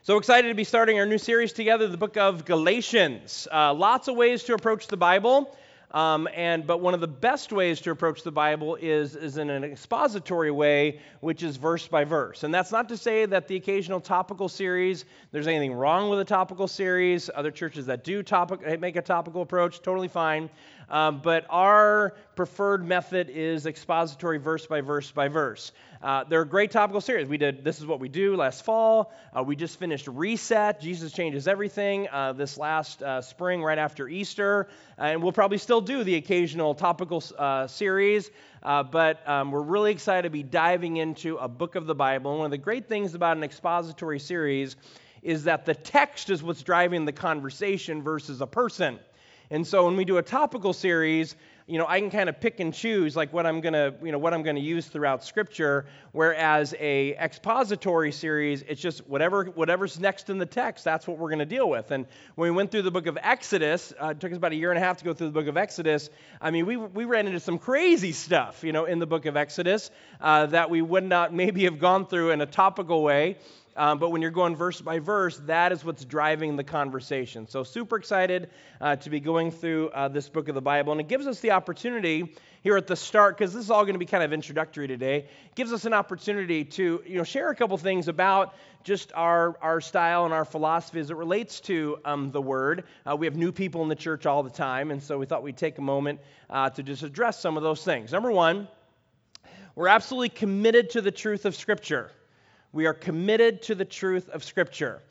So excited to be starting our new series together, the book of Galatians. Lots of ways to approach the Bible, but one of the best ways to approach the Bible is in an expository way, which is verse by verse. And that's not to say that the occasional topical series, there's anything wrong with a topical series. Other churches that do make a topical approach, totally fine. But our preferred method is expository verse by verse by verse. They're a great topical series. We did This Is What We Do last fall. We just finished Reset, Jesus Changes Everything, this last spring right after Easter. And we'll probably still do the occasional topical series, but we're really excited to be diving into a book of the Bible. And one of the great things about an expository series is that the text is what's driving the conversation versus a person. And so when we do a topical series, I can kind of pick and choose like what I'm going to use throughout Scripture, whereas a expository series, it's just whatever's next in the text, that's what we're going to deal with. And when we went through the book of Exodus, it took us about a year and a half to go through the book of Exodus. We ran into some crazy stuff, in the book of Exodus that we would not maybe have gone through in a topical way. But when you're going verse by verse, that is what's driving the conversation. So super excited to be going through this book of the Bible. And it gives us the opportunity here at the start, because this is all going to be kind of introductory today, it gives us an opportunity to share a couple things about just our style and our philosophy as it relates to the Word. We have new people in the church all the time, and so we thought we'd take a moment to just address some of those things. Number one, we're absolutely committed to the truth of Scripture. We are committed to the truth of Scripture.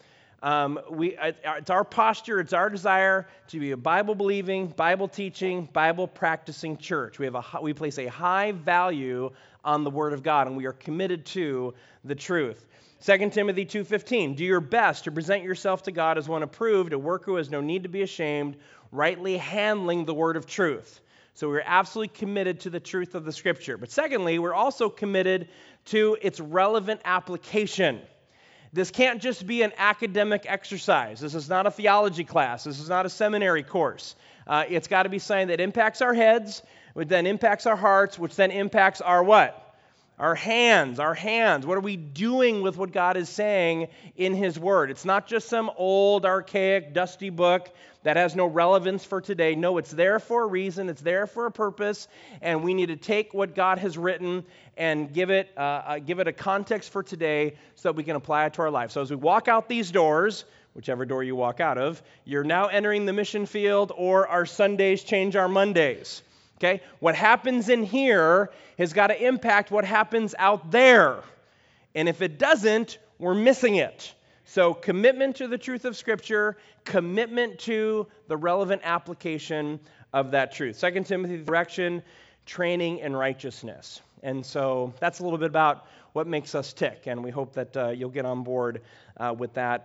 It's our posture, it's our desire to be a Bible-believing, Bible-teaching, Bible-practicing church. We place a high value on the Word of God, and we are committed to the truth. 2 Timothy 2:15, do your best to present yourself to God as one approved, a worker who has no need to be ashamed, rightly handling the word of truth. So we're absolutely committed to the truth of the Scripture. But secondly, we're also committed to its relevant application. This can't just be an academic exercise. This is not a theology class. This is not a seminary course. It's got to be something that impacts our heads, which then impacts our hearts, which then impacts our what? Our hands. What are we doing with what God is saying in His Word? It's not just some old, archaic, dusty book that has no relevance for today. No, it's there for a reason. It's there for a purpose, and we need to take what God has written and give it a context for today so that we can apply it to our life. So as we walk out these doors, whichever door you walk out of, you're now entering the mission field, or our Sundays change our Mondays. Okay? What happens in here has got to impact what happens out there. And if it doesn't, we're missing it. So commitment to the truth of Scripture, commitment to the relevant application of that truth. 2 Timothy, direction, training in righteousness. And so that's a little bit about what makes us tick, and we hope that you'll get on board with that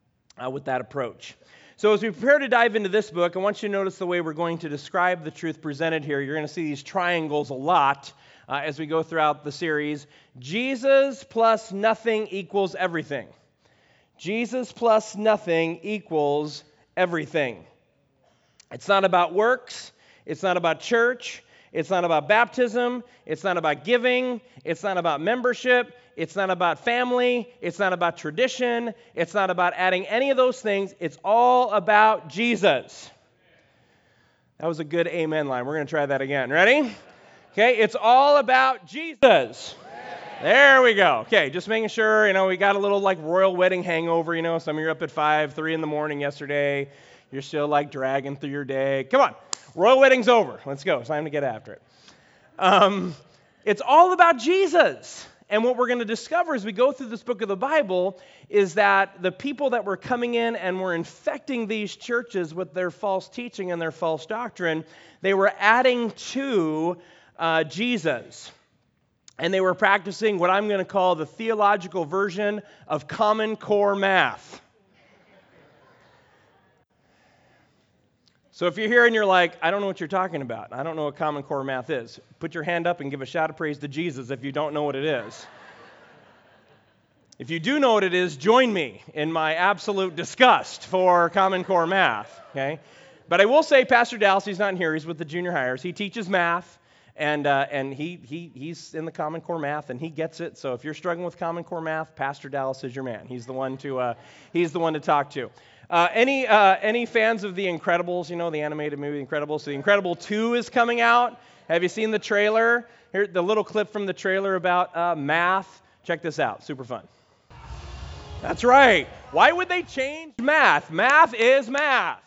approach. So as we prepare to dive into this book, I want you to notice the way we're going to describe the truth presented here. You're going to see these triangles a lot as we go throughout the series. Jesus plus nothing equals everything. Jesus plus nothing equals everything. It's not about works. It's not about church. It's not about baptism. It's not about giving. It's not about membership. It's not about family. It's not about tradition. It's not about adding any of those things. It's all about Jesus. That was a good amen line. We're going to try that again. Ready? Okay, it's all about Jesus. There we go. Okay, just making sure, we got a little royal wedding hangover, some of you are up at 5, 3 in the morning yesterday. You're still dragging through your day. Come on, royal wedding's over. Let's go. It's time to get after it. It's all about Jesus. And what we're going to discover as we go through this book of the Bible is that the people that were coming in and were infecting these churches with their false teaching and their false doctrine, they were adding to Jesus. And they were practicing what I'm going to call the theological version of Common Core math. So if you're here and you're like, I don't know what you're talking about. I don't know what Common Core math is. Put your hand up and give a shout of praise to Jesus if you don't know what it is. If you do know what it is, join me in my absolute disgust for Common Core math. Okay? But I will say Pastor Dallas, he's not here. He's with the junior hires. He teaches math. And he's in the Common Core math, and he gets it. So if you're struggling with Common Core math, Pastor Dallas is your man. He's the one to talk to. Any fans of The Incredibles? You know, the animated movie The Incredibles. So The Incredible 2 is coming out. Have you seen the trailer? Here, the little clip from the trailer about math. Check this out. Super fun. That's right. Why would they change math? Math is math.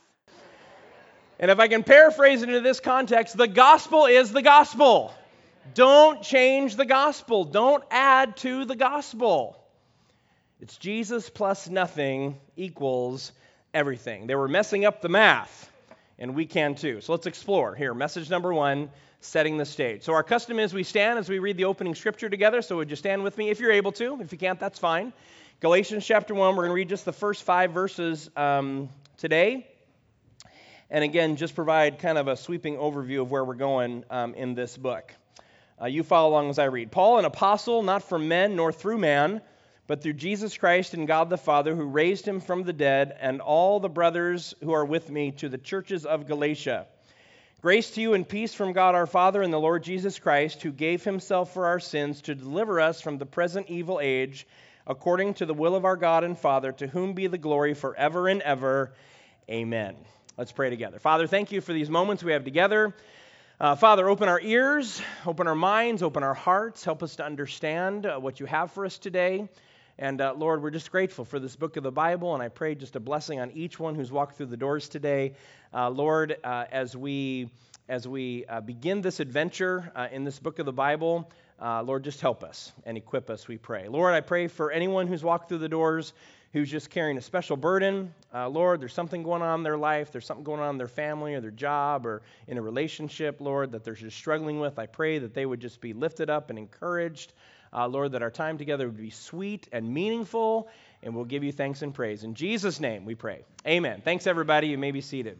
And if I can paraphrase it into this context, the gospel is the gospel. Don't change the gospel. Don't add to the gospel. It's Jesus plus nothing equals everything. They were messing up the math, and we can too. So let's explore. Here, message number 1, setting the stage. So our custom is we stand as we read the opening scripture together. So would you stand with me if you're able to? If you can't, that's fine. Galatians chapter 1, we're going to read just the first 5 verses today. And again, just provide kind of a sweeping overview of where we're going in this book. You follow along as I read. Paul, an apostle, not from men nor through man, but through Jesus Christ and God the Father, who raised him from the dead, and all the brothers who are with me, to the churches of Galatia. Grace to you and peace from God our Father and the Lord Jesus Christ, who gave himself for our sins to deliver us from the present evil age, according to the will of our God and Father, to whom be the glory forever and ever. Amen. Let's pray together. Father, thank you for these moments we have together. Father, open our ears, open our minds, open our hearts. Help us to understand what you have for us today. And Lord, we're just grateful for this book of the Bible, and I pray just a blessing on each one who's walked through the doors today. Lord, as we begin this adventure in this book of the Bible, Lord, just help us and equip us, we pray. Lord, I pray for anyone who's walked through the doors who's just carrying a special burden. Lord, there's something going on in their life. There's something going on in their family or their job or in a relationship, Lord, that they're just struggling with. I pray that they would just be lifted up and encouraged. Lord, that our time together would be sweet and meaningful, and we'll give you thanks and praise. In Jesus' name we pray. Amen. Thanks, everybody. You may be seated.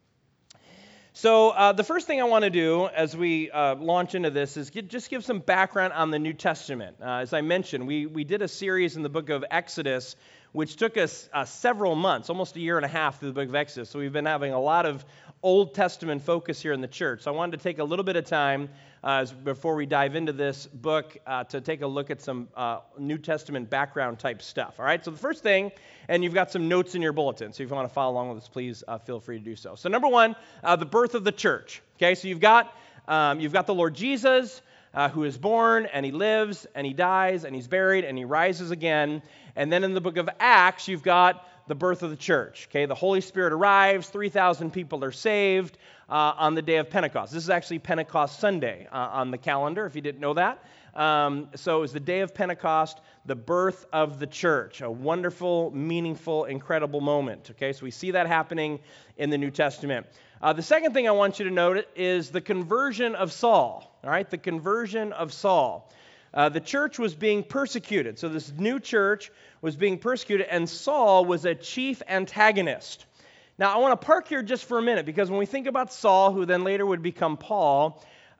So the first thing I want to do as we launch into this is just give some background on the New Testament. As I mentioned, we did a series in the book of Exodus, which took us several months, almost a year and a half through the book of Exodus. So we've been having a lot of Old Testament focus here in the church. So I wanted to take a little bit of time before we dive into this book to take a look at some New Testament background type stuff. All right, so the first thing, and you've got some notes in your bulletin, so if you want to follow along with us, please feel free to do so. So number 1, the birth of the church. Okay, so you've got the Lord Jesus, who is born, and he lives, and he dies, and he's buried, and he rises again. And then in the book of Acts, you've got the birth of the church. Okay, the Holy Spirit arrives, 3,000 people are saved on the day of Pentecost. This is actually Pentecost Sunday on the calendar, if you didn't know that. So it was the day of Pentecost, the birth of the church, a wonderful, meaningful, incredible moment. Okay, so we see that happening in the New Testament. The second thing I want you to note is the conversion of Saul. All right, the conversion of Saul. The church was being persecuted. So this new church was being persecuted, and Saul was a chief antagonist. Now, I want to park here just for a minute, because when we think about Saul, who then later would become Paul,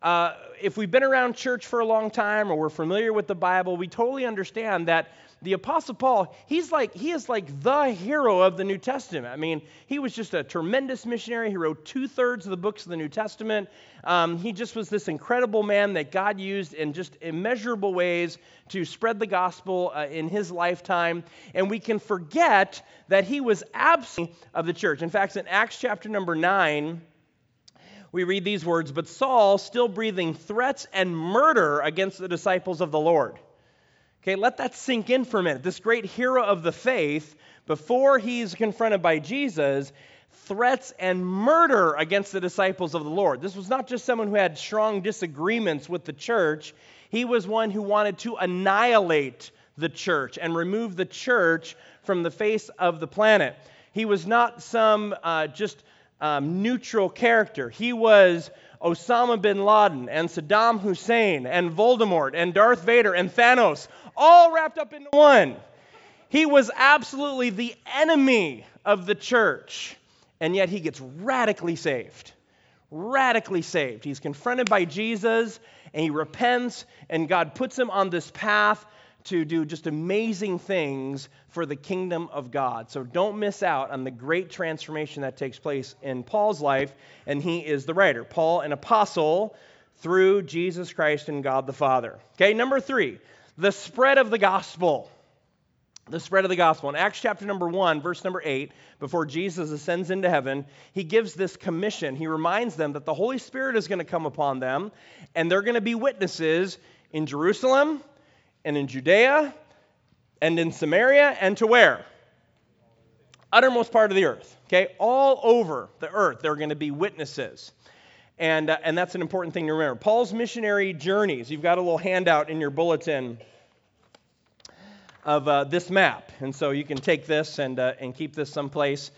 if we've been around church for a long time or we're familiar with the Bible, we totally understand that the Apostle Paul, he is like the hero of the New Testament. I mean, he was just a tremendous missionary. He wrote 2/3 of the books of the New Testament. He just was this incredible man that God used in just immeasurable ways to spread the gospel in his lifetime. And we can forget that he was absent of the church. In fact, in Acts chapter number 9, we read these words, "But Saul, still breathing threats and murder against the disciples of the Lord." Okay, let that sink in for a minute. This great hero of the faith, before he's confronted by Jesus, threats and murder against the disciples of the Lord. This was not just someone who had strong disagreements with the church. He was one who wanted to annihilate the church and remove the church from the face of the planet. He was not some neutral character. He was Osama bin Laden and Saddam Hussein and Voldemort and Darth Vader and Thanos, all wrapped up into one. He was absolutely the enemy of the church, and yet he gets radically saved. Radically saved. He's confronted by Jesus, and he repents, and God puts him on this path to do just amazing things for the kingdom of God. So don't miss out on the great transformation that takes place in Paul's life, and he is the writer. Paul, an apostle, through Jesus Christ and God the Father. Okay, number 3, the spread of the gospel. The spread of the gospel. In Acts chapter number 1, verse number 8, before Jesus ascends into heaven, he gives this commission. He reminds them that the Holy Spirit is going to come upon them, and they're going to be witnesses in Jerusalem, and in Judea, and in Samaria, and to where? Uttermost part of the earth. Okay, all over the earth, they're going to be witnesses. And that's an important thing to remember. Paul's missionary journeys. You've got a little handout in your bulletin of this map. And so you can take this and keep this someplace.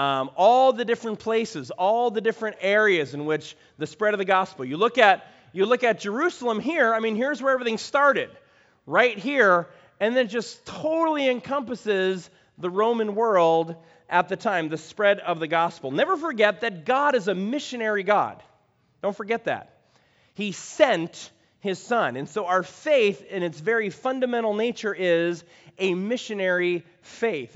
All the different places, all the different areas in which the spread of the gospel. You look at Jerusalem here. I mean, here's where everything started. Right here. And then it just totally encompasses the Roman world at the time, the spread of the gospel. Never forget that God is a missionary God. Don't forget that. He sent his son. And so our faith in its very fundamental nature is a missionary faith.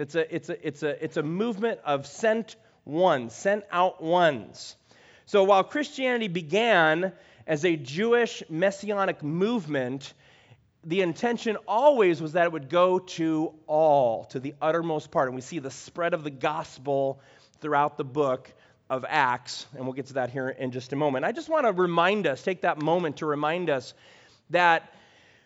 It's a movement of sent ones, sent out ones. So while Christianity began as a Jewish messianic movement, the intention always was that it would go to all, to the uttermost part. And we see the spread of the gospel throughout the book of Acts, and we'll get to that here in just a moment. I just want to remind us, take that moment to remind us that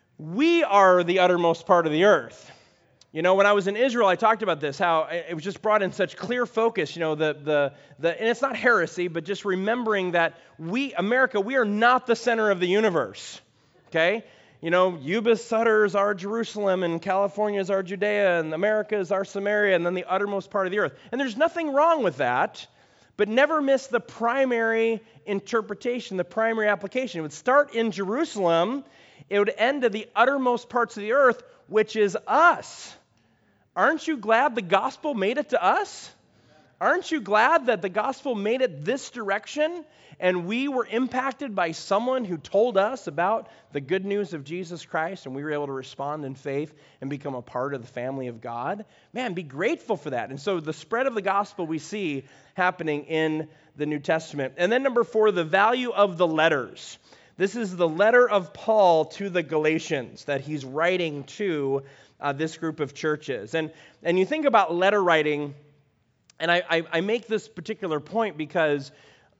we are the uttermost part of the earth. You know, when I was in Israel, I talked about this, how it was just brought in such clear focus, you know, and it's not heresy, but just remembering that America, we are not the center of the universe, okay? You know, Yuba Sutter is our Jerusalem, and California is our Judea, and America is our Samaria, and then the uttermost part of the earth. And there's nothing wrong with that, but never miss the primary interpretation, the primary application. It would start in Jerusalem. It would end at the uttermost parts of the earth, which is us. Aren't you glad the gospel made it to us? Aren't you glad that the gospel made it this direction and we were impacted by someone who told us about the good news of Jesus Christ and we were able to respond in faith and become a part of the family of God? Man, be grateful for that. And so the spread of the gospel we see happening in the New Testament. And then number 4, the value of the letters. This is the letter of Paul to the Galatians that he's writing to this group of churches. And you think about letter writing, and I make this particular point because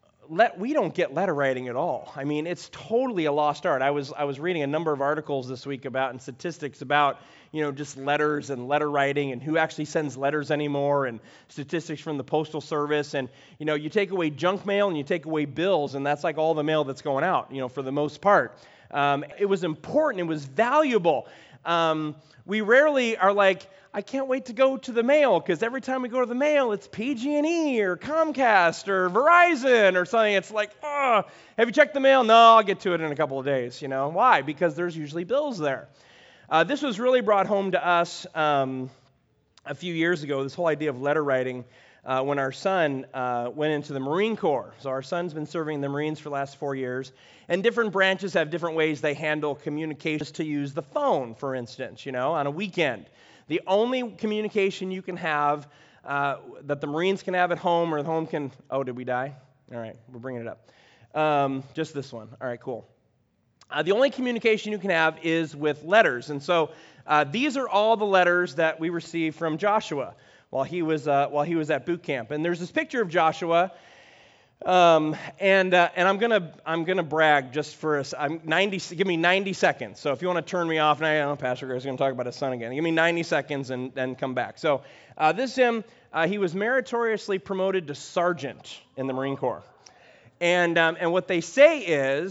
we don't get letter writing at all. I mean, it's totally a lost art. I was reading a number of articles this week about and statistics about, you know, just letters and letter writing and who actually sends letters anymore, and statistics from the Postal Service. And, you know, you take away junk mail and you take away bills, and that's like all the mail that's going out, you know, for the most part. It was important. It was valuable. We rarely are like, I can't wait to go to the mail, because every time we go to the mail, it's PG&E or Comcast or Verizon or something. It's like, have you checked the mail? No, I'll get to it in a couple of days. You know why? Because there's usually bills there. This was really brought home to us a few years ago. This whole idea of letter writing when our son went into the Marine Corps. So our son's been serving in the Marines for the last 4 years, and different branches have different ways they handle communications. To use the phone, for instance, you know, on a weekend. The only communication you can have, that the Marines can have at home, or the home can... Oh, did we die? All right, we're bringing it up. Just this one. All right, cool. The only communication you can have is with letters. And so these are all the letters that we received from Joshua while he was at boot camp. And there's this picture of Joshua. And I'm gonna brag just for give me 90 seconds. So if you want to turn me off, and I know Pastor Greg is going to talk about his son again. Give me 90 seconds and then come back. So this is him. He was meritoriously promoted to sergeant in the Marine Corps. And what they say is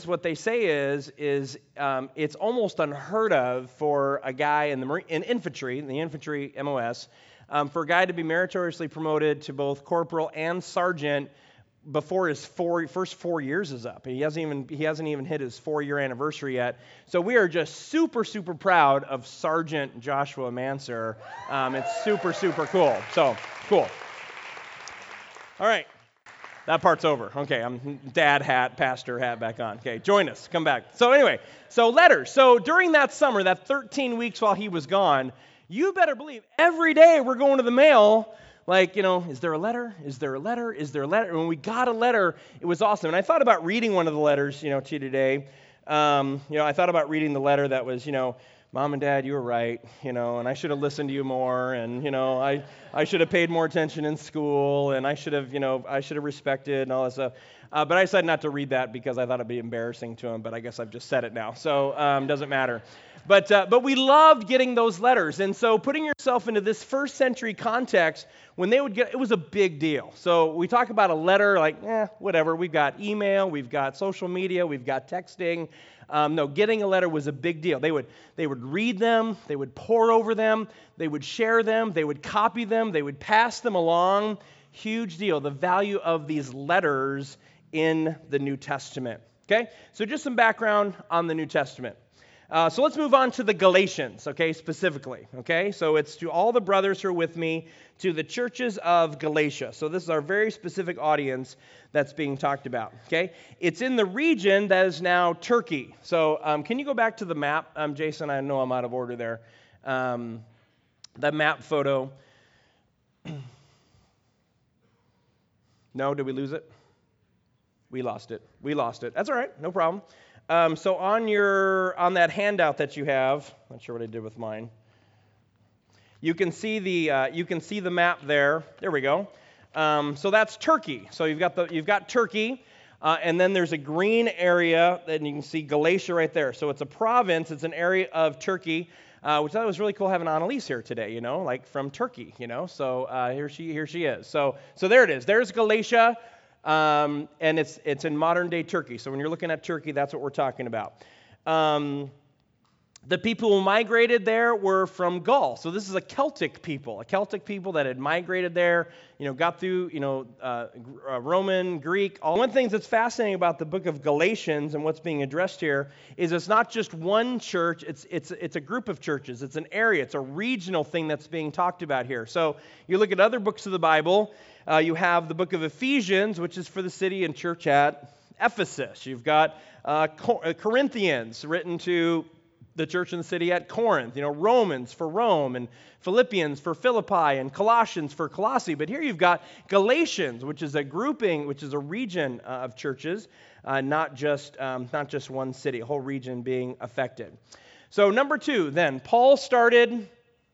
it's almost unheard of for a guy in the infantry MOS, for a guy to be meritoriously promoted to both corporal and sergeant before his first 4 years is up. He hasn't even hit his 4-year anniversary yet. So we are just super, super proud of Sergeant Joshua Manser. It's super, super cool. So, cool. All right. That part's over. Okay, I'm dad hat, pastor hat back on. Okay, join us. Come back. So anyway, so letters. So during that summer, that 13 weeks while he was gone, you better believe every day we're going to the mail Like, is there a letter? Is there a letter? Is there a letter? And when we got a letter, it was awesome. And I thought about reading one of the letters, to you today. I thought about reading the letter that was, Mom and Dad, you were right, and I should have listened to you more, and, I should have paid more attention in school, and I should have respected and all that stuff. But I decided not to read that because I thought it'd be embarrassing to him, but I guess I've just said it now, so it doesn't matter. But we loved getting those letters, and so putting yourself into this first century context, when they would get, it was a big deal. So we talk about a letter, like, whatever. We've got email, we've got social media, we've got texting. No, getting a letter was a big deal. They would read them, they would pore over them, they would share them, they would copy them, they would pass them along. Huge deal. The value of these letters in the New Testament. Okay, so just some background on the New Testament. So let's move on to the Galatians, okay, specifically, okay? So it's to all the brothers who are with me, to the churches of Galatia. So this is our very specific audience that's being talked about, okay? It's in the region that is now Turkey. So can you go back to the map, Jason? I know I'm out of order there. The map photo. No, did we lose it? We lost it. That's all right, no problem. So on that handout that you have, not sure what I did with mine. You can see the map there. There we go. So that's Turkey. So you've got Turkey, and then there's a green area, and you can see Galatia right there. So it's a province. It's an area of Turkey, which I thought was really cool having Annalise here today. Like from Turkey. So here she is. So there it is. There's Galatia. And it's in modern-day Turkey. So when you're looking at Turkey, that's what we're talking about. The people who migrated there were from Gaul. So this is a Celtic people that had migrated there, got through, Roman, Greek. One of the things that's fascinating about the book of Galatians and what's being addressed here is it's not just one church, it's a group of churches. It's an area, it's a regional thing that's being talked about here. So you look at other books of the Bible, you have the book of Ephesians, which is for the city and church at Ephesus. You've got Corinthians, written to the church in the city at Corinth. Romans for Rome, and Philippians for Philippi, and Colossians for Colossae. But here you've got Galatians, which is a grouping, which is a region of churches, not just one city, a whole region being affected. So number two, then, Paul started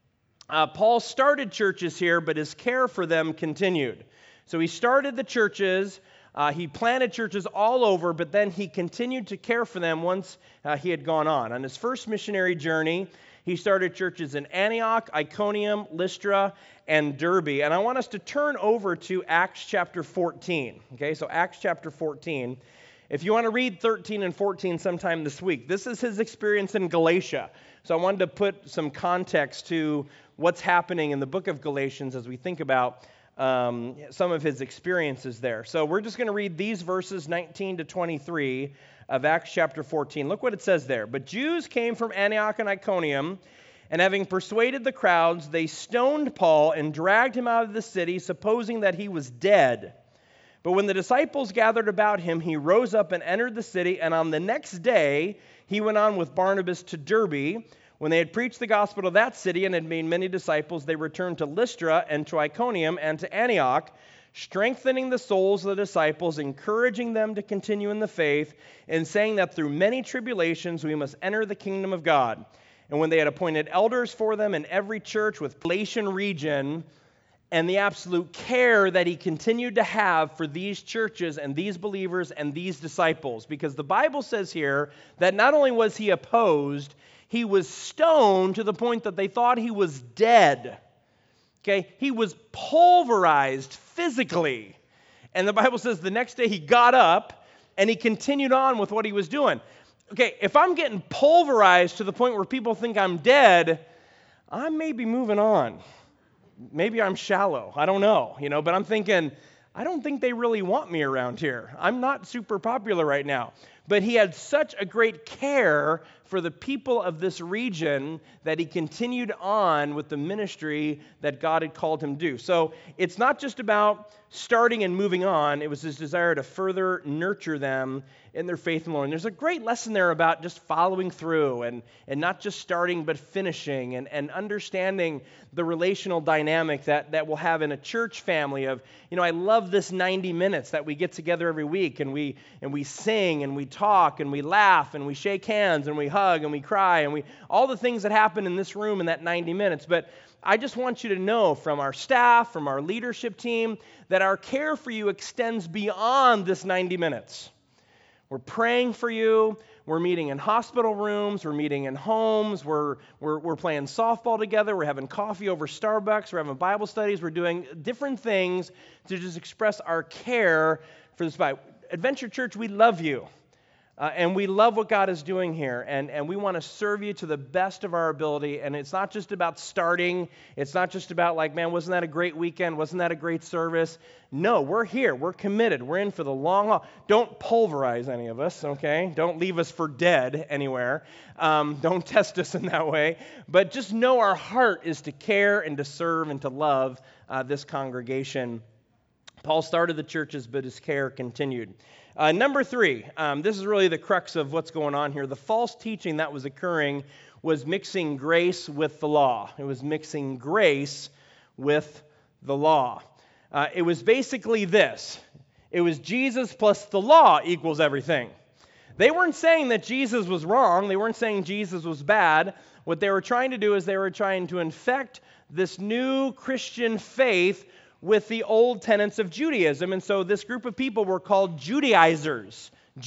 churches here, but his care for them continued. So he started the churches, he planted churches all over, but then he continued to care for them once he had gone on. On his first missionary journey, he started churches in Antioch, Iconium, Lystra, and Derbe. And I want us to turn over to Acts chapter 14. Okay, so Acts chapter 14. If you want to read 13 and 14 sometime this week, this is his experience in Galatia. So I wanted to put some context to what's happening in the book of Galatians as we think about some of his experiences there. So we're just going to read these verses 19 to 23 of Acts chapter 14. Look what it says there. But Jews came from Antioch and Iconium, and having persuaded the crowds, they stoned Paul and dragged him out of the city, supposing that he was dead. But when the disciples gathered about him, he rose up and entered the city, and on the next day he went on with Barnabas to Derbe. When they had preached the gospel to that city and had made many disciples, they returned to Lystra and to Iconium and to Antioch, strengthening the souls of the disciples, encouraging them to continue in the faith, and saying that through many tribulations we must enter the kingdom of God. And when they had appointed elders for them in every church with Galatian region, and the absolute care that he continued to have for these churches and these believers and these disciples, because the Bible says here that not only was he opposed, he was stoned to the point that they thought he was dead. Okay, he was pulverized physically. And the Bible says the next day he got up and he continued on with what he was doing. Okay, if I'm getting pulverized to the point where people think I'm dead, I may be moving on. Maybe I'm shallow. I don't know, but I'm thinking, I don't think they really want me around here. I'm not super popular right now. But he had such a great care for the people of this region that he continued on with the ministry that God had called him to do. So it's not just about starting and moving on. It was his desire to further nurture them in their faith in the Lord. And there's a great lesson there about just following through and not just starting but finishing and understanding the relational dynamic that we'll have in a church family of, I love this 90 minutes that we get together every week and we sing and we talk and we laugh and we shake hands and we hug and we cry and all the things that happen in this room in that 90 minutes. But I just want you to know from our staff, from our leadership team, that our care for you extends beyond this 90 minutes. We're praying for you. We're meeting in hospital rooms. We're meeting in homes. We're playing softball together. We're having coffee over Starbucks. We're having Bible studies. We're doing different things to just express our care for this Bible. Adventure Church, we love you. And we love what God is doing here, and we want to serve you to the best of our ability. And it's not just about starting. It's not just about like, man, wasn't that a great weekend? Wasn't that a great service? No, we're here. We're committed. We're in for the long haul. Don't pulverize any of us, okay? Don't leave us for dead anywhere. Don't test us in that way. But just know our heart is to care and to serve and to love this congregation. Paul started the churches, but his care continued. Number 3, this is really the crux of what's going on here. The false teaching that was occurring was mixing grace with the law. It was mixing grace with the law. It was basically this. It was Jesus plus the law equals everything. They weren't saying that Jesus was wrong. They weren't saying Jesus was bad. What they were trying to do is they were trying to infect this new Christian faith with the old tenets of Judaism. And so this group of people were called Judaizers.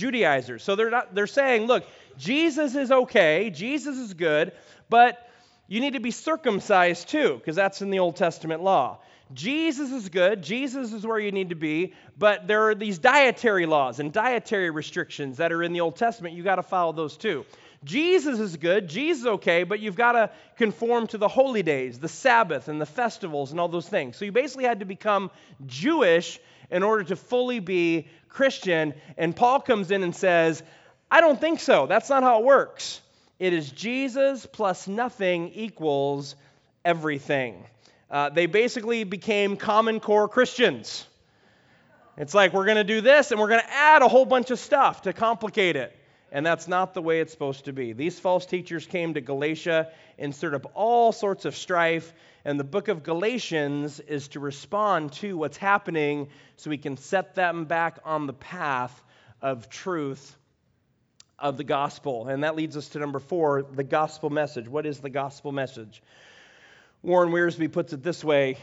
So they're saying, look, Jesus is okay, Jesus is good, but you need to be circumcised too, because that's in the Old Testament law. Jesus is good, Jesus is where you need to be, but there are these dietary laws and dietary restrictions that are in the Old Testament. You got to follow those too. Jesus is good, Jesus is okay, but you've got to conform to the holy days, the Sabbath and the festivals and all those things. So you basically had to become Jewish in order to fully be Christian. And Paul comes in and says, I don't think so. That's not how it works. It is Jesus plus nothing equals everything. They basically became Common Core Christians. It's like, we're going to do this and we're going to add a whole bunch of stuff to complicate it. And that's not the way it's supposed to be. These false teachers came to Galatia and stirred up all sorts of strife. And the book of Galatians is to respond to what's happening so we can set them back on the path of truth of the gospel. And that leads us to number 4, the gospel message. What is the gospel message? Warren Wiersbe puts it this way.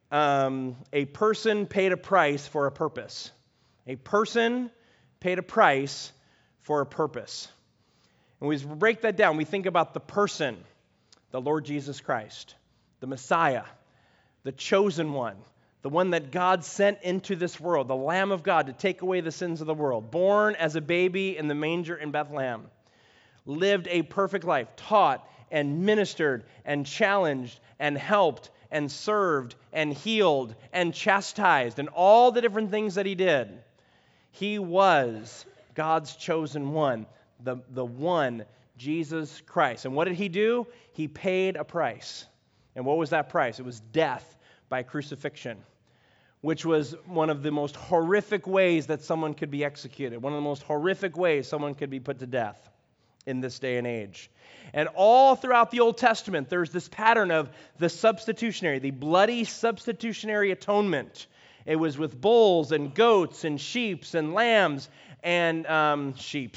A person paid a price for a purpose. A person paid a price for a purpose. And we break that down. We think about the person, the Lord Jesus Christ, the Messiah, the chosen one, the one that God sent into this world, the Lamb of God to take away the sins of the world, born as a baby in the manger in Bethlehem, lived a perfect life, taught and ministered and challenged and helped and served and healed and chastised and all the different things that he did. He was God's chosen one, the one, Jesus Christ. And what did he do? He paid a price. And what was that price? It was death by crucifixion, which was one of the most horrific ways that someone could be executed, one of the most horrific ways someone could be put to death in this day and age. And all throughout the Old Testament, there's this pattern of the substitutionary, the bloody substitutionary atonement. It was with bulls and goats and sheep and lambs and sheep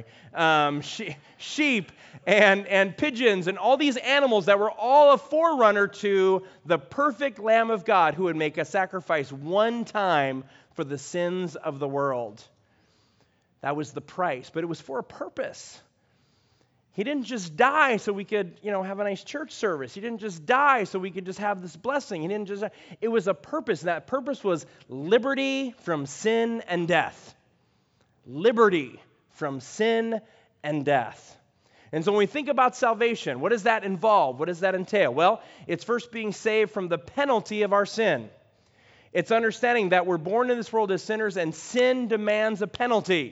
and pigeons and all these animals that were all a forerunner to the perfect Lamb of God who would make a sacrifice one time for the sins of the world. That was the price, but it was for a purpose. He didn't just die so we could, have a nice church service. He didn't just die so we could just have this blessing. He didn't just die. It was a purpose, and that purpose was liberty from sin and death. Liberty from sin and death. And so when we think about salvation, what does that involve? What does that entail? Well, it's first being saved from the penalty of our sin. It's understanding that we're born in this world as sinners and sin demands a penalty.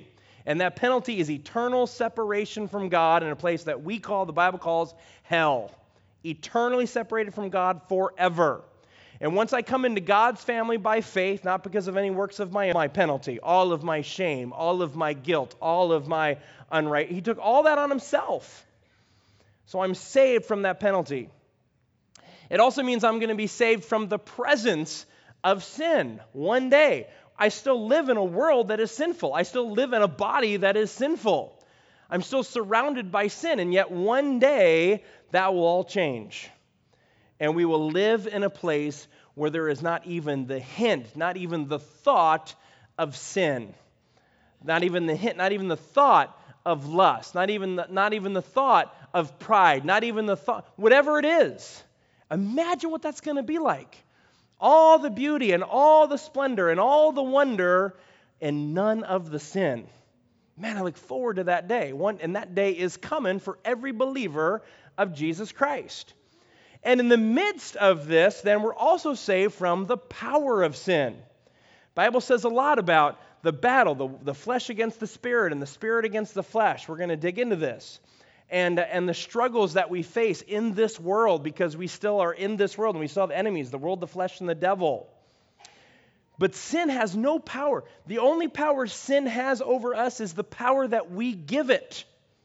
And that penalty is eternal separation from God in a place that the Bible calls hell. Eternally separated from God forever. And once I come into God's family by faith, not because of any works of my penalty, all of my shame, all of my guilt, all of my unright, he took all that on himself. So I'm saved from that penalty. It also means I'm going to be saved from the presence of sin one day. I still live in a world that is sinful. I still live in a body that is sinful. I'm still surrounded by sin, and yet one day that will all change. And we will live in a place where there is not even the hint, not even the thought of sin. Not even the hint, not even the thought of lust, not even the thought of pride, not even the thought, whatever it is. Imagine what that's going to be like. All the beauty and all the splendor and all the wonder and none of the sin. Man, I look forward to that day. And that day is coming for every believer of Jesus Christ. And in the midst of this, then we're also saved from the power of sin. The Bible says a lot about the battle, the flesh against the spirit and the spirit against the flesh. We're going to dig into this. And the struggles that we face in this world, because we still are in this world and we still have enemies, the world, the flesh, and the devil. But sin has no power. The only power sin has over us is the power that we give it.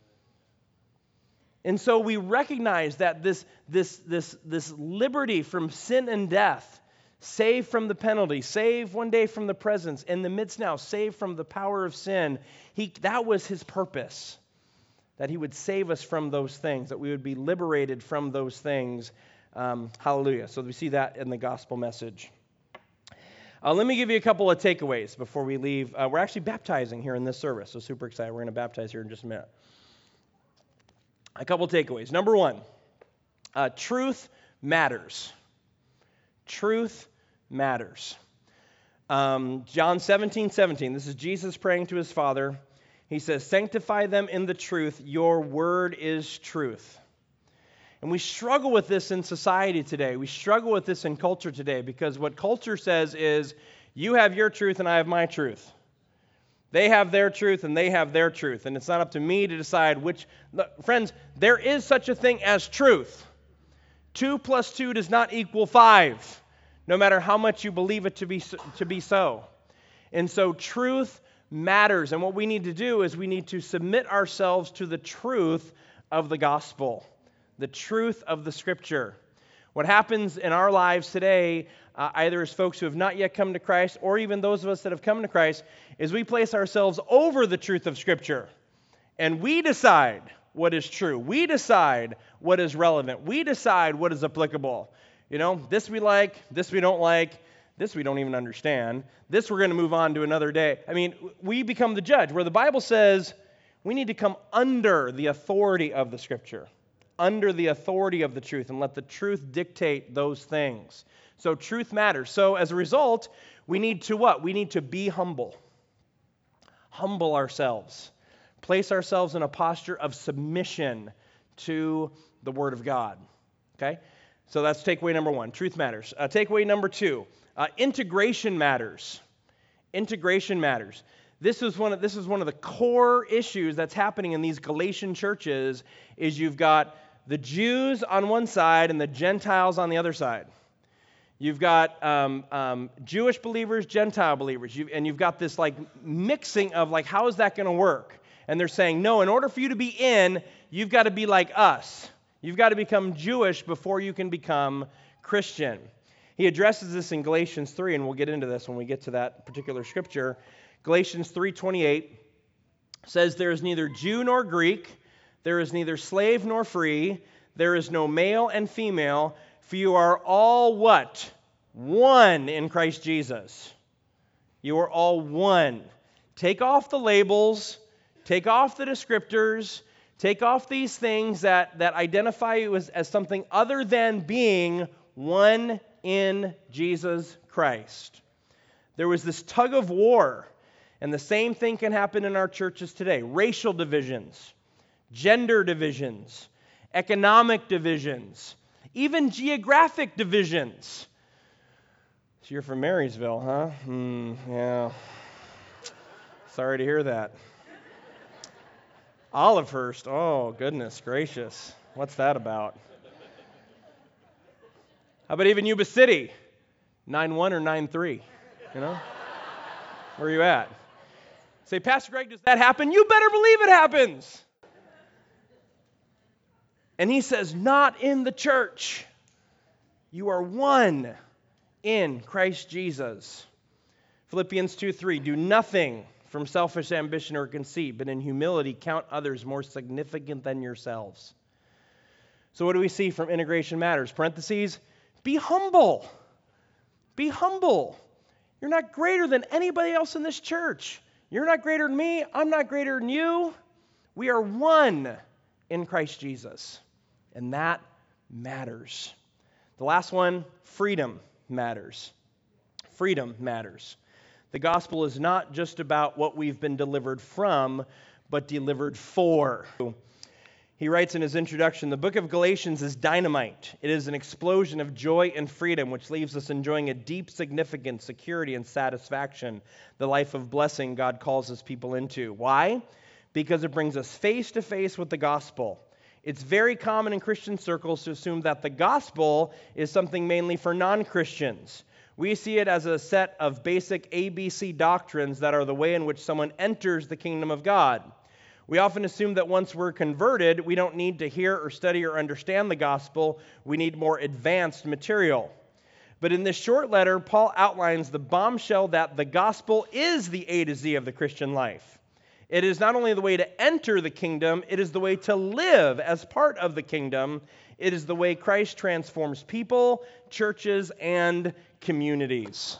And so we recognize that this liberty from sin and death, saved from the penalty, saved one day from the presence, in the midst now, saved from the power of sin, that was his purpose. That he would save us from those things, that we would be liberated from those things. Hallelujah. So we see that in the gospel message. Let me give you a couple of takeaways before we leave. We're actually baptizing here in this service, so super excited. We're going to baptize here in just a minute. A couple takeaways. Number one, truth matters. Truth matters. John 17:17. This is Jesus praying to his Father. He says, sanctify them in the truth. Your word is truth. And we struggle with this in society today. We struggle with this in culture today because what culture says is, you have your truth and I have my truth. They have their truth and they have their truth. And it's not up to me to decide which. Friends, there is such a thing as truth. 2 + 2 does not equal 5, no matter how much you believe it to be so. And so truth matters. And what we need to do is we need to submit ourselves to the truth of the gospel, the truth of the Scripture. What happens in our lives today, either as folks who have not yet come to Christ or even those of us that have come to Christ, is we place ourselves over the truth of Scripture. And we decide what is true. We decide what is relevant. We decide what is applicable. You know, this we like, this we don't like, this we don't even understand. This we're going to move on to another day. I mean, we become the judge, where the Bible says we need to come under the authority of the Scripture, under the authority of the truth, and let the truth dictate those things. So truth matters. So as a result, we need to what? We need to be humble. Humble ourselves. Place ourselves in a posture of submission to the Word of God. Okay? So that's takeaway number one. Truth matters. Takeaway number two. Integration matters. Integration matters. This is one of the core issues that's happening in these Galatian churches. Is you've got the Jews on one side and the Gentiles on the other side. You've got Jewish believers, Gentile believers, and you've got this like mixing of like, how is that going to work? And they're saying, no, in order for you to be in, you've got to be like us. You've got to become Jewish before you can become Christian. He addresses this in Galatians 3, and we'll get into this when we get to that particular scripture. Galatians 3:28 says, there is neither Jew nor Greek, there is neither slave nor free, there is no male and female, for you are all what? One in Christ Jesus. You are all one. Take off the labels, take off the descriptors, take off these things that identify you as something other than being one in Jesus Christ. There was this tug of war, and the same thing can happen in our churches today. Racial divisions, gender divisions, economic divisions, even geographic divisions. So you're from Marysville, huh? Yeah. Sorry to hear that. Olivehurst. Oh, goodness gracious. What's that about? How about even Yuba City? 9-1 or 9-3? You know? Where are you at? Say, Pastor Greg, does that happen? You better believe it happens. And he says, not in the church. You are one in Christ Jesus. Philippians 2:3, do nothing from selfish ambition or conceit, but in humility count others more significant than yourselves. So what do we see from Integration Matters? Parentheses, be humble. Be humble. You're not greater than anybody else in this church. You're not greater than me. I'm not greater than you. We are one in Christ Jesus. And that matters. The last one, freedom matters. Freedom matters. The gospel is not just about what we've been delivered from, but delivered for. He writes in his introduction, the book of Galatians is dynamite. It is an explosion of joy and freedom, which leaves us enjoying a deep significance, security, and satisfaction, the life of blessing God calls his people into. Why? Because it brings us face to face with the gospel. It's very common in Christian circles to assume that the gospel is something mainly for non-Christians. We see it as a set of basic ABC doctrines that are the way in which someone enters the kingdom of God. We often assume that once we're converted, we don't need to hear or study or understand the gospel. We need more advanced material. But in this short letter, Paul outlines the bombshell that the gospel is the A to Z of the Christian life. It is not only the way to enter the kingdom, it is the way to live as part of the kingdom. It is the way Christ transforms people, churches, and communities.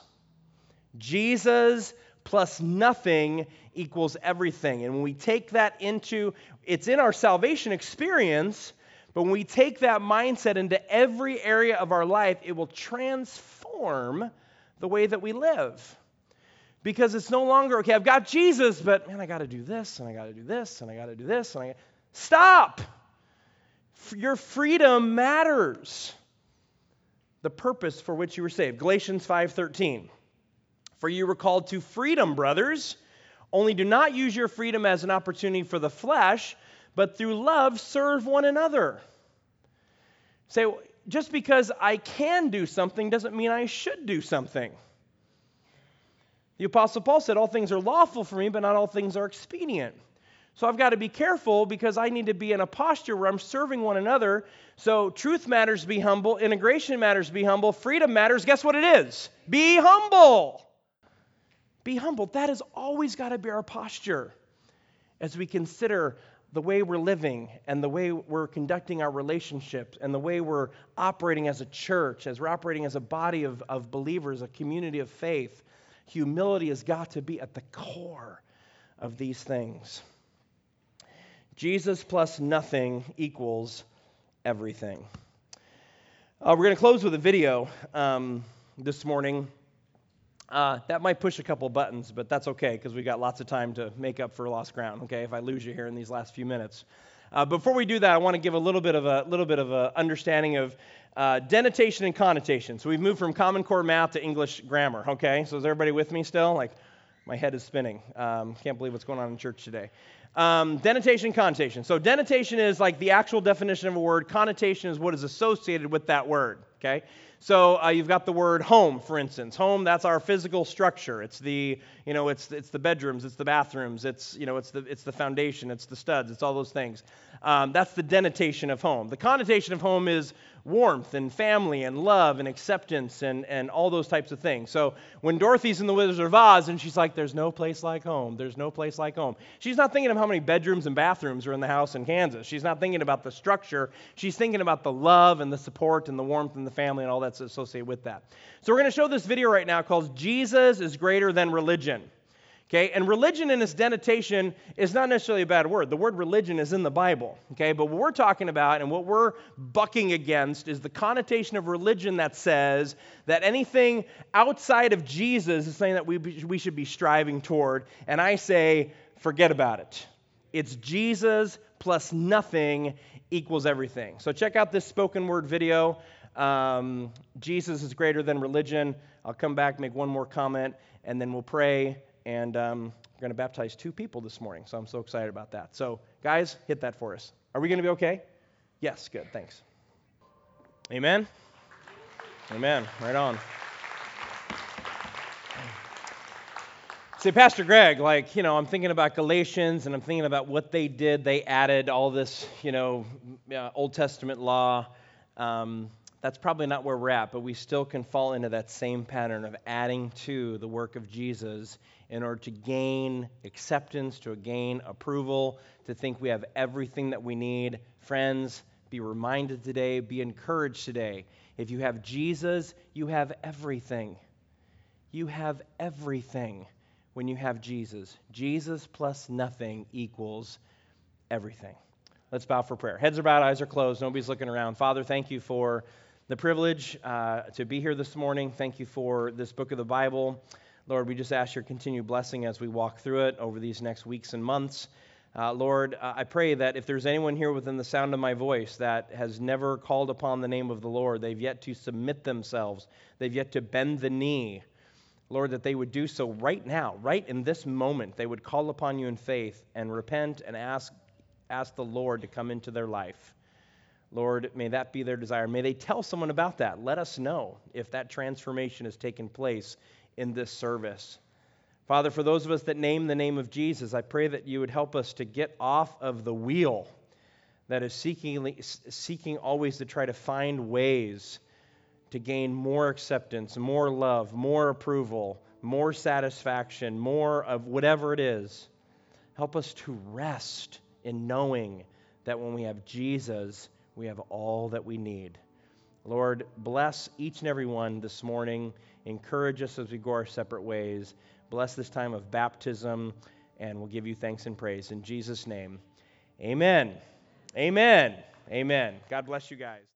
Jesus plus nothing equals everything. And when we take that it's in our salvation experience, but when we take that mindset into every area of our life, it will transform the way that we live. Because it's no longer, okay, I've got Jesus, but man, I got to do this, and I got to do this, and I got to do this. Stop! Your freedom matters. The purpose for which you were saved. Galatians 5:13. For you were called to freedom, brothers. Only do not use your freedom as an opportunity for the flesh, but through love serve one another. Say, just because I can do something doesn't mean I should do something. The Apostle Paul said, all things are lawful for me, but not all things are expedient. So I've got to be careful because I need to be in a posture where I'm serving one another. So truth matters, be humble. Integration matters, be humble. Freedom matters, guess what it is? Be humble. Be humble. That has always got to be our posture as we consider the way we're living and the way we're conducting our relationships and the way we're operating as a church, as we're operating as a body of believers, a community of faith. Humility has got to be at the core of these things. Jesus plus nothing equals everything. We're going to close with a video this morning. That might push a couple buttons, but that's okay because we got lots of time to make up for lost ground. Okay, if I lose you here in these last few minutes. Before we do that, I want to give a little bit of a understanding of denotation and connotation. So we've moved from Common Core math to English grammar. Okay, so is everybody with me still? Like, my head is spinning. Can't believe what's going on in church today. Denotation and connotation. So denotation is like the actual definition of a word. Connotation is what is associated with that word. Okay. So you've got the word home, for instance. Home, that's our physical structure. It's the bedrooms, it's the bathrooms, it's the foundation, it's the studs, it's all those things. That's the denotation of home. The connotation of home is warmth and family and love and acceptance and all those types of things. So when Dorothy's in The Wizard of Oz and she's like, there's no place like home, there's no place like home, she's not thinking of how many bedrooms and bathrooms are in the house in Kansas. She's not thinking about the structure. She's thinking about the love and the support and the warmth and the family and all that's associated with that. So we're going to show this video right now called Jesus is Greater Than Religion. Okay, and religion in its denotation is not necessarily a bad word. The word religion is in the Bible. Okay, but what we're talking about and what we're bucking against is the connotation of religion that says that anything outside of Jesus is something that we should be striving toward. And I say, forget about it. It's Jesus plus nothing equals everything. So check out this spoken word video. Jesus is greater than religion. I'll come back, make one more comment, and then we'll pray, and we're going to baptize 2 people this morning, so I'm so excited about that. So, guys, hit that for us. Are we going to be okay? Yes, good, thanks. Amen? Amen, right on. Say, Pastor Greg, I'm thinking about Galatians, and I'm thinking about what they did. They added all this, Old Testament law. That's probably not where we're at, but we still can fall into that same pattern of adding to the work of Jesus in order to gain acceptance, to gain approval, to think we have everything that we need. Friends, be reminded today, be encouraged today. If you have Jesus, you have everything. You have everything when you have Jesus. Jesus plus nothing equals everything. Let's bow for prayer. Heads are bowed, eyes are closed, nobody's looking around. Father, thank you for the privilege to be here this morning. Thank you for this book of the Bible. Lord, we just ask your continued blessing as we walk through it over these next weeks and months. Lord, I pray that if there's anyone here within the sound of my voice that has never called upon the name of the Lord, they've yet to submit themselves, they've yet to bend the knee, Lord, that they would do so right now, right in this moment. They would call upon you in faith and repent and ask the Lord to come into their life. Lord, may that be their desire. May they tell someone about that. Let us know if that transformation has taken place in this service. Father, for those of us that name the name of Jesus, I pray that you would help us to get off of the wheel that is seeking always to try to find ways to gain more acceptance, more love, more approval, more satisfaction, more of whatever it is. Help us to rest in knowing that when we have Jesus, we have all that we need. Lord, bless each and every one this morning. Encourage us as we go our separate ways. Bless this time of baptism, and we'll give you thanks and praise. In Jesus' name, amen. Amen. Amen. God bless you guys.